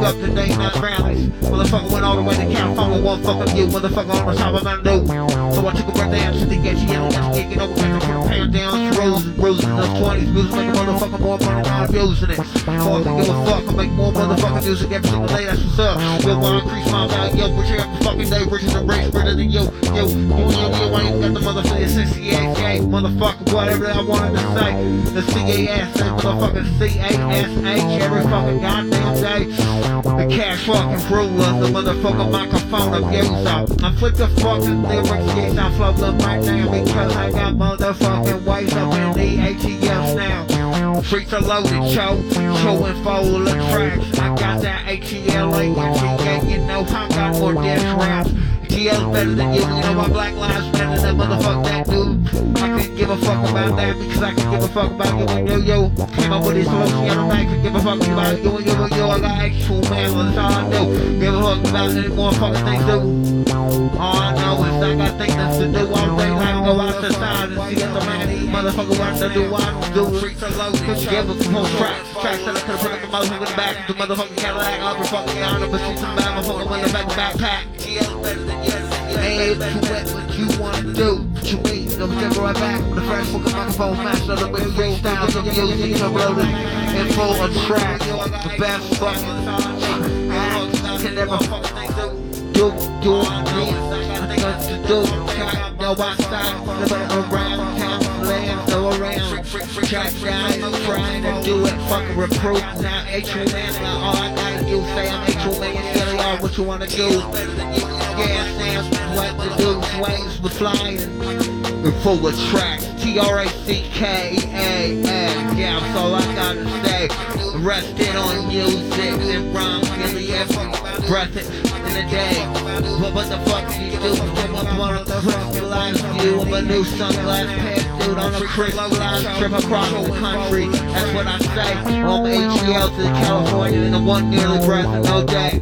up to date, not rallies. Motherfucker went all the way to California, one fucking view. Motherfucker on the top of my new. So I took a breath down to the get you yellow, let's get over there. Put a pound down, roses in the 20s. Music make a motherfucker more money, not abusing it. Fuck, give a fuck, I make more motherfucking music every single day, that's what's up. Will I increase my value, yo, richer every fucking day, richer than rich, better than you. Yo, I ain't got the motherfucking CCAK, motherfucker, whatever I wanted to say. The CAS, motherfucking CASH, every fucking goddamn day. The cash fucking ruler, the motherfucking microphone abuser. I flip the fucking lyrics, yes, I flow them right now because I got motherfucking ways up in the ATLs now. Streets are loaded, showing full of tracks. I got that ATL, you know I got more diss raps. GL's better than you know my black lives better than motherfuck that dude. I couldn't give a fuck about that because I can give a fuck about you and yo. Came up with this Luciano, I could give a fuck about you and yo. I got actual man, well, that's all I do. Give a fuck about any more fucking things do. All I know is I got things to do all day. I go outside and see the man. Motherfucker what to do, I do. Streets are loaded, give a whole tracks that I could've put up the motherfucker in the back. The motherfucking Cadillac, I'll be fucking down, but she's some bad motherfucker in the backpack. GL's better than you. Ain't able to wet what you wanna do, what you mean, no step right back with a fresh fucking microphone, master the way freestyles of music, uploaded and full of track, the best fucking act, can never do to do, no outside, never around, count land, no around, track down, trying to do it, fucking recruit, now H-O-Man, all I gotta do, say I'm H-O-Man, tell y'all what you wanna do. Gas stamps, what to do, swings with flying, we're full of tracks, TRACKAA, yeah, that's all I gotta say, rested on music, and rhymes, really every breath in the day, what the fuck do you do, I'm one of the crystallized view of a new sunglass pair, dude, on a crystallized trip across the country, that's what I say, on ATL to California, in the one nearly breath in no day.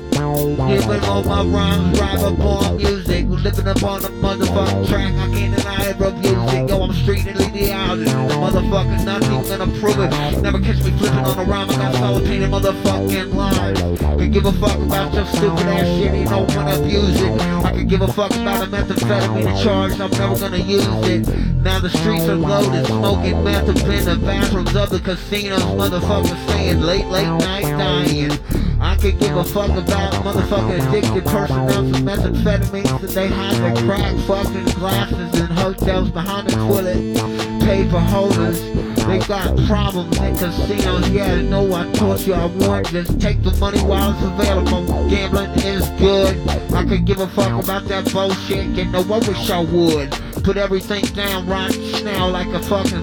Giving all my rhymes, drive up on music, living up on the motherfucking track, I can't deny it, bro, music, yo, I'm street and lead the out, motherfucking nothing gonna prove it, never catch me flipping on a rhyme, I got solid painted motherfucking lines, can give a fuck about your stupid ass shit, you don't wanna abuse it, I can give a fuck about a methamphetamine charge, I'm never gonna use it, now the streets are loaded, smoking meth up in the bathrooms of the casinos, motherfuckers saying late night dying. I could give a fuck about motherfucking addicted person out some methamphetamines that they hide their crack fucking glasses in hotels behind the toilet paper holders. They got problems in casinos, yeah, I know I taught you I warned, just take the money while it's available. Gambling is good, I could give a fuck about that bullshit, you know I wish I would. Put everything down right now like a fucking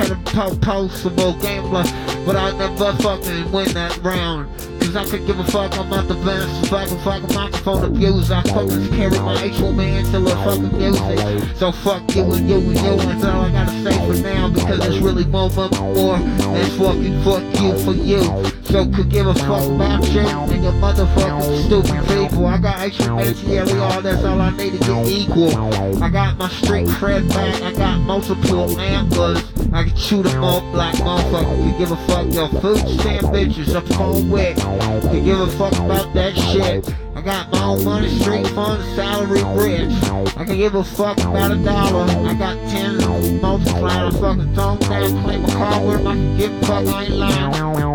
postable gambler, but I never fucking win that round. Cause I could give a fuck, I'm not the best fucking microphone abuser. I fucking carry my H-O-Man till the fucking music. So fuck you and you and you, that's all I gotta say for now. Because it's really more, it's fucking fuck you for you. So could give a fuck about you and your motherfucking stupid people. I got H-O-M-A-T-L-E-R, that's all I need to get equal. I got my street cred back, I got multiple antlers. I can shoot them up like motherfucker. You give a fuck, your food stamp bitches up on wet. You give a fuck about that shit. I got my own money, street fund, salary rich. I can give a fuck about $1. I got 10 multiplied. I fucking thumb down, play my car with them. I can give a fuck, I ain't lying.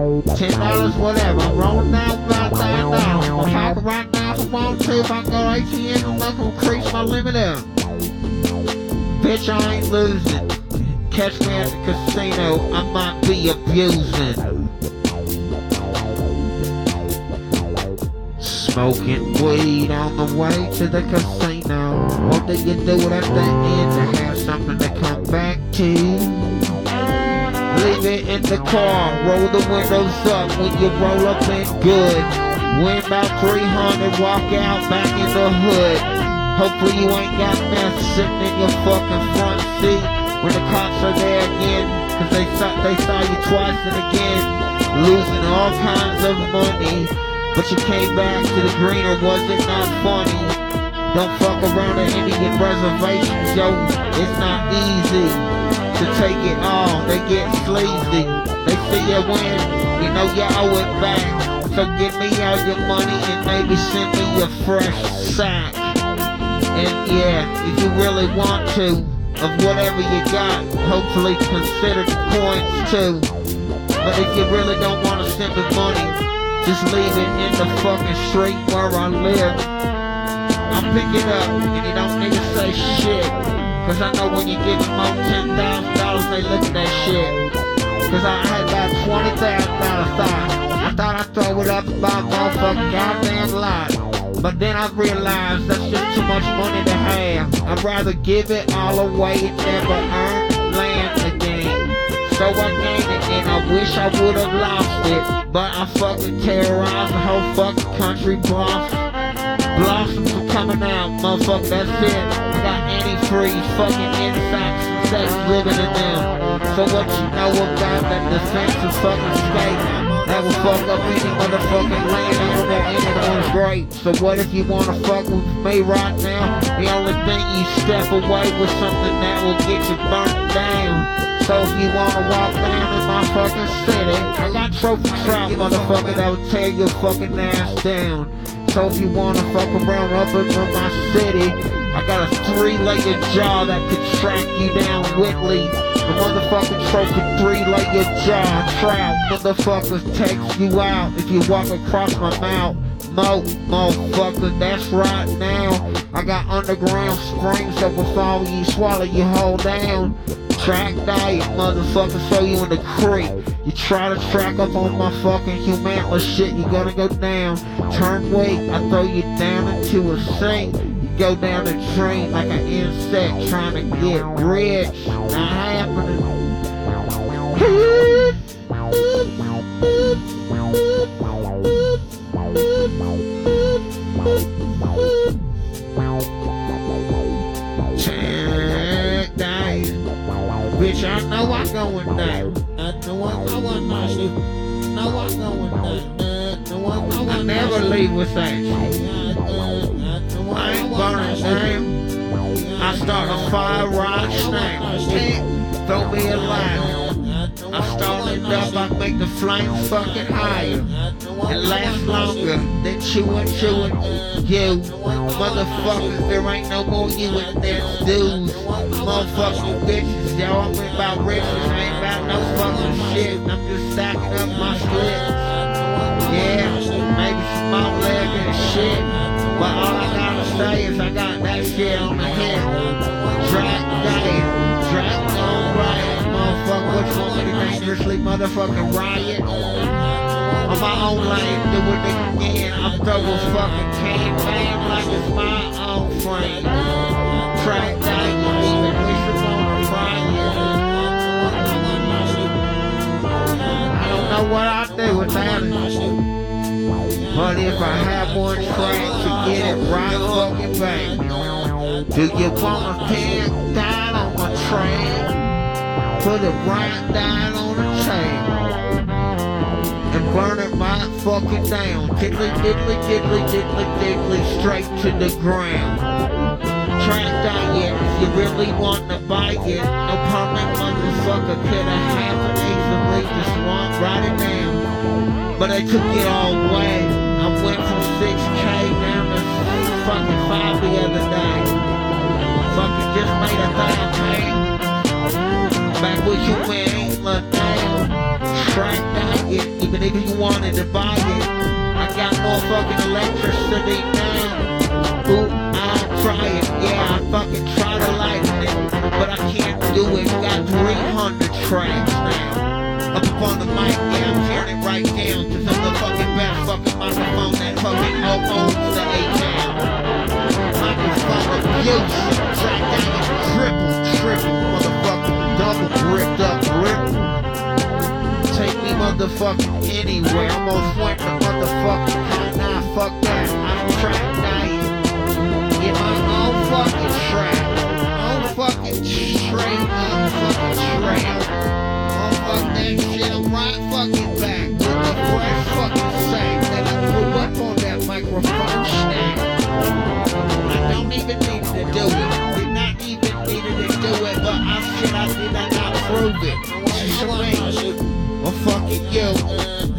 $10, whatever. I'm rolling down about $9. I'm talking right now if I want to. If I go ATM, I'm not gonna increase my limit up. Bitch, I ain't losing. Catch me at the casino, I might be abusing. Smoking weed on the way to the casino. What do you do at the end to have something to come back to? Leave it in the car, roll the windows up when you roll up in good. Win about 300, walk out back in the hood. Hopefully you ain't got meth sitting in your fucking front seat when the cops are there again, cause they saw you twice and again, losing all kinds of money, but you came back to the green, or was it not funny? Don't fuck around the Indian reservations, yo, it's not easy to take it all, they get sleazy, they see you win, you know you owe it back, So give me all your money and maybe send me a fresh sack. And yeah, if you really want to, of whatever you got, hopefully consider the coins too. But if you really don't want to send me money, just leave it in the fucking street where I live. I'll pick it up and you don't need to say shit. Cause I know when you give them more $10,000, they look at that shit. Cause I had about $20,000 I thought I'd throw it up about motherfucking goddamn lot. But then I realized that's just too much money to have. I'd rather give it all away and never earn land again. So I gained it and I wish I would have lost it. But I fucking terrorized the whole fucking country. Blossoms are coming out, motherfucker, that's it. I got antifreeze, fucking insects and sex living in them. So what you know about that defensive fucking state? That will fuck up any motherfucking landowner or anyone's great. So what if you wanna fuck with me right now? The only thing you step away with something that will get you burnt down. So if you wanna walk down in my fucking city, I got trophy trout, motherfucker, that will tear your fucking ass down. So if you wanna fuck around up in my city, I got a 3-layer jaw that could track you down quickly. The motherfucking trophy 3-layer jaw trout motherfuckers takes you out if you walk across my mouth. Motherfucker, that's right now. I got underground springs that will follow you, swallow you whole down. Track diet, motherfucker, throw you in the creek. You try to track up on my fucking humanless shit, you gonna go down. Turn weak, I throw you down into a sink. You go down the drain like an insect trying to get rich. Not happening. Check diet. Bitch, I know I'm going down. I know I'm going down. No, I'm going down. I never leave with that. I ain't burning down. I start a fire right now. Throw me a lighter. I start it up, I make the flame fucking higher. It lasts longer than chewing. You motherfuckers, there ain't no more you in this dudes. Motherfucking bitches, y'all, I'm about riches, I ain't about no fucking shit. I'm just stacking up my slips. Yeah, maybe small leg and shit. But all I gotta say is I got that shit on the hip. Drag on riot, motherfucker. Which one of the dangerously motherfucking riot? On my own lane, do it again. I'm double fucking can bang like it's my own frame. Track diet, even wish it on a riot. I don't know what I'd do without it. But if I have one track to get it right fucking back, do you wanna pin down on my track? Put it right down on the chain and burn it right fucking down. Diddly, diddly, diddly, diddly, diddly, straight to the ground. Track diet, if you really want to buy it, no permanent motherfucker could have happened easily. Just one, write it down. But I took it all away. I went from 6K down to fucking 5 the other day. Fucking just made 1,000, back with you ain't look down. Track diet, even if you wanted to buy it, I got more fucking electricity now. Ooh, I'll try it, yeah, I fucking try to lighten it, but I can't do it. Got 300 tracks now. Up on the mic, yeah, I'm tearing it right down, cause I'm the fucking best fucking microphone that fucking owns the A-Town. Microphone abuse, track down, triple, motherfucking double gripped up grip. Take me motherfucking anywhere, I'm gonna swing the motherfucking car, nah, fuck that, I'm track diet. Get my own fucking track, own fucking straight up fucking trail. Fuck that shit, I'm right fucking back with the fresh fucking sack that I threw up on that microphone stack. I don't even need to do it, did not even need to do it, but I did not prove it. Well, fucking you,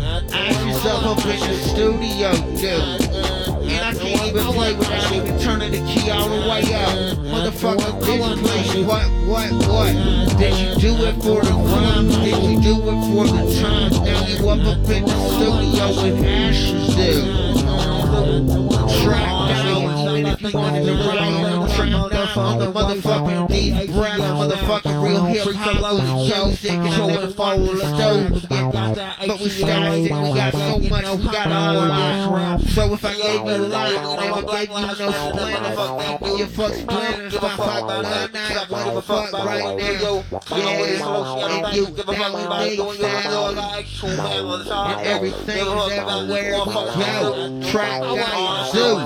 ashes up in the studio, dude. And I can't even play without even turning the key all the way up. Motherfucker, did you play what? Did you do it for the rhymes? Did you do it for the time? Now you up in the studio with ashes, dude. Track down, even if you wanted to ride, track down on the motherfucking deep breath, motherfucking real hip-hop music, and I never fall in the stove. But we started it, we got so much, we got all of it. So if I gave you a lot, I never gave you no splendor. Give you fuck splendor, if I fuck blood night, what the fuck right now? Yeah, and you now we make sound, and everything is everywhere we go. Track down, zoo.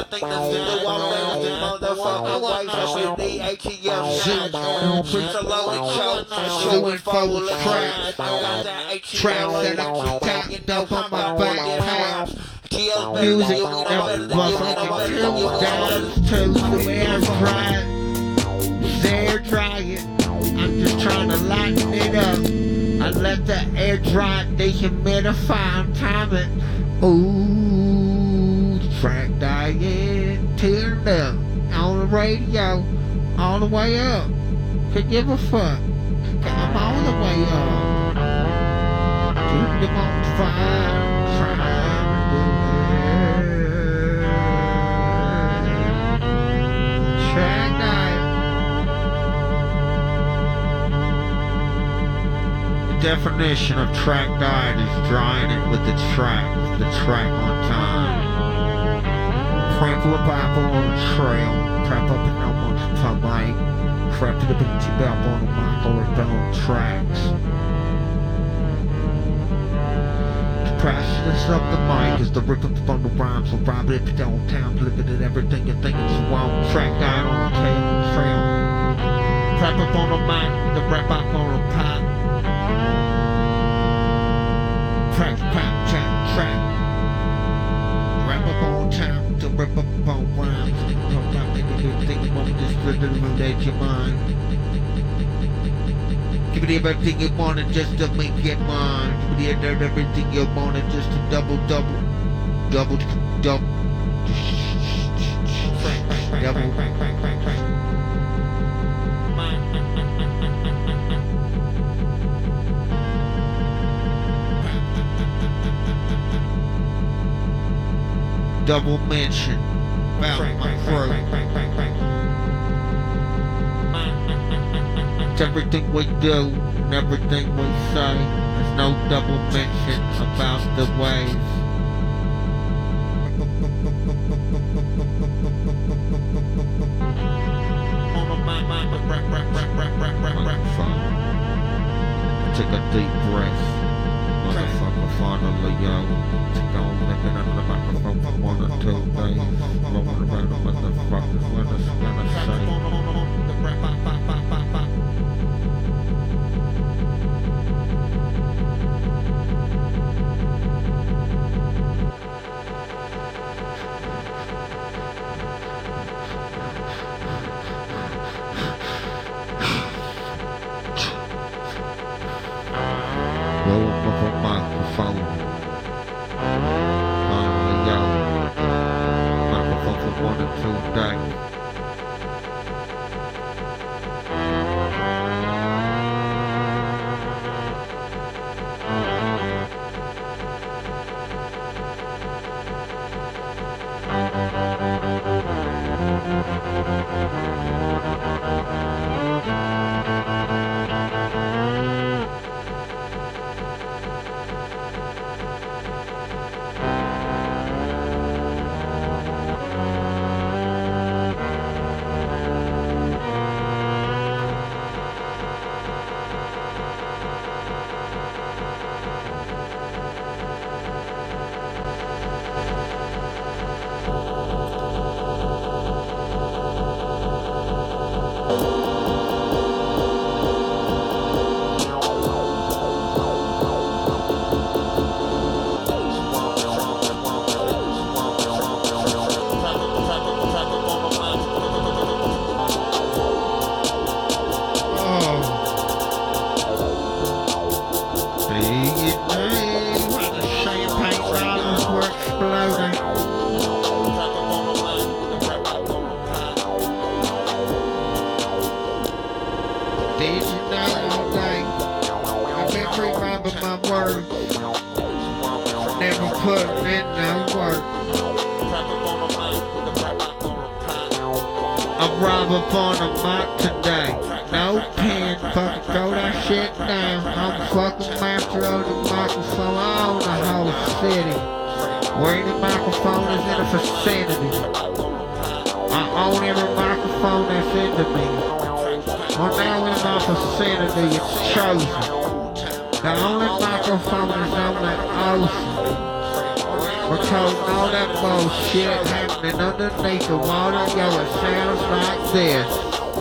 Zoo and full traps that I keep tapped up on my back path. Music never fucking kills down to the air dry. Air drying. I'm just trying to lighten it up. I let the air dry, dehumidify, I'm timing. Ooh, track dying, tuned up on the radio, all the way up. Could give a fuck. I'm all the way up. Keep them on fire, trying to do it. Track dying. The definition of track diet is drying it with the track on time. Crinkle a Bible on the trail, prep up in no much for Mike, crap to the beachy belt on the mic or bell tracks. The precious of the mic is the rip up on the rhymes, so Rob it downtown, living at everything you think it's wrong. Track diet on the trail, prep up on the mic, the rap up on the pot. Track, track. Rap up on time to rip up on rhymes. Think about this rhythm that your mind. Give it everything you wanted just to make it mine. Give it everything you wanted just to double. Double mention about my throat. It's everything we do and everything we say. There's no double mention about the ways. Take a deep breath. Motherfucker, finally, yo. Take on living under the microphone for 1 or 2 days. Rolling around the motherfuckers, what is gonna say? Roll up a microphone. Finally, yo. Microphone for 1 or 2 days. drive up on the mic today. No pen, fucking throw that shit down. I'm fucking master of the microphone. I own the whole city. Where any microphone is in a vicinity. I own every microphone that's into me. Well, now in my vicinity, it's chosen. The only microphone is on that ocean. We're told all that bullshit happening underneath the water, yo, it sounds like this.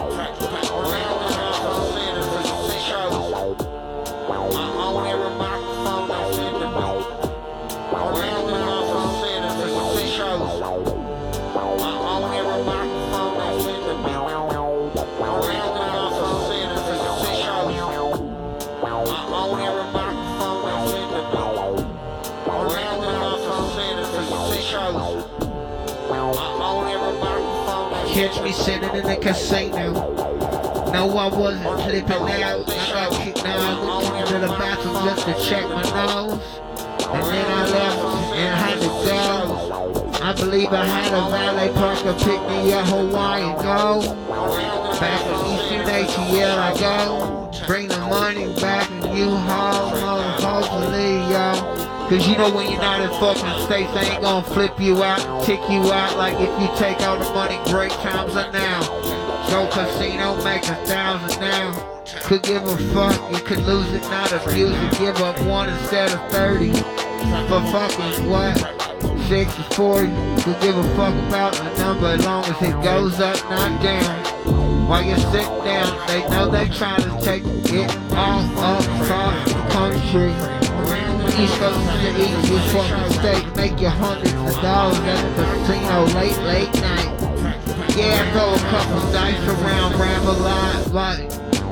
Catch me sitting in the casino. No, I wasn't flipping out. I got kicked out. I went into the bathroom just to check my nose. And then I left and had to go. I believe I had a valet parker pick me up Hawaii and go. Back in Eastern ATL I go. Bring the money back and you hopefully, yo. Cause you know when you're not in fucking states, they ain't gonna flip you out, tick you out. Like if you take all the money, great times are now. Go casino, make 1,000 now. Could give a fuck, you could lose it, not abuse it. Give up 1 instead of 30. For fucking what? 60, 40. Could give a fuck about the number as long as it goes up, not down. While you sit down, they know they trying to take it all up across the country. East Coast to the East, you fucking state, make your hundreds of dollars at the casino late night. Yeah, I throw a couple dice around, ramble a lot, like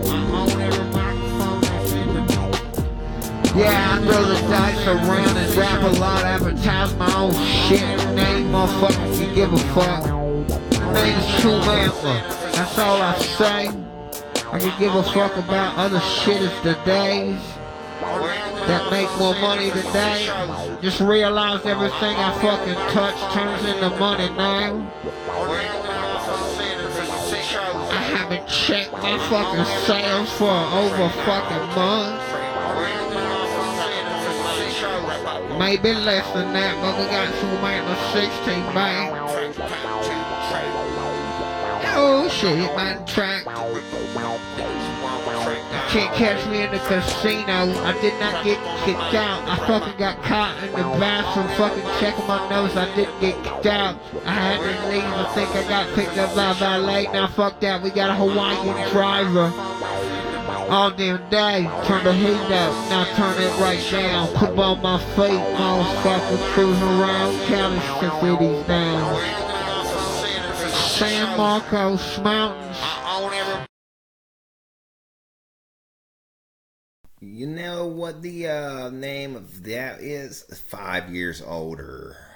yeah, I throw the dice around and rap a lot, advertise my own shit. Name motherfuckers can give a fuck. The name's True Mantler, that's all I say. I can give a fuck about other shit as the days that make more money today. Just realize everything I fucking touch turns into money now. I haven't checked my fucking sales for over a fucking month. Maybe less than that, but we got some Mantler 16 bang. Oh shit, it might track. Can't catch me in the casino. I did not get kicked out. I fucking got caught in the bathroom fucking checking my nose. I didn't get kicked out. I had to leave. I think I got picked up by valet. Now fuck that. We got a Hawaiian driver. All damn day. Turn the heat up. Now turn it right down. Put on my feet. All fucking cruising around. Cali cities down. San Marcos Mountains. You know what the name of that is? 5 years older.